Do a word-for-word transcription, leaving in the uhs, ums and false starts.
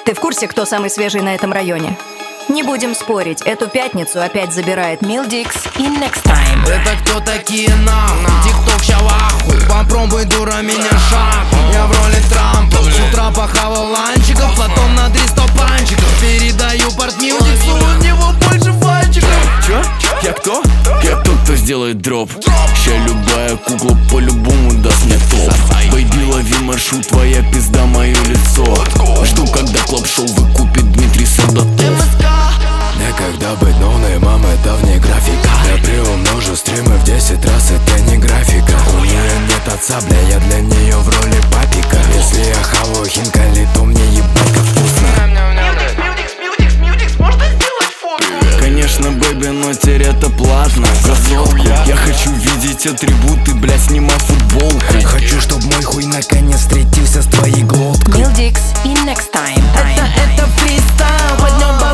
Ты в курсе, кто самый свежий на этом районе? Не будем спорить, эту пятницу опять забирает Милдикс и Next Time. Это кто такие нахуй? Тикток ща в ахуй. Попробуй, дура, меня шаг. Я в роли Трампа. С утра похавал ланчиков, потом на триста панчиков. Передаю порт Милдиксу, у него больше пальчиков. Чё? Я кто? Я тот, кто сделает дроп. Ща любая кукла по-любому даст мне топ. Бэйби, лови маршрут, твоя пизда, мое лицо. Жду, когда клоп-шоу выкупит Дмитрий Солдатов. Некогда быть ноунеймом, это вне графика. Я приумножу стримы в десять раз, это не графика. У нее нет отца, бля, я для нее в роли папика. Если я хаваю хинкали, то мне ебать как вкусно. Милдикс, Милдикс, Милдикс, можно сделать фото? Конечно, бэби, но теперь это платно. Я хочу видеть атрибуты, блядь, снимай футболку. Хочу, чтоб мой хуй наконец встретился с твоей глоткой. Милдикс и Next Time. Это, это фристайл, поднем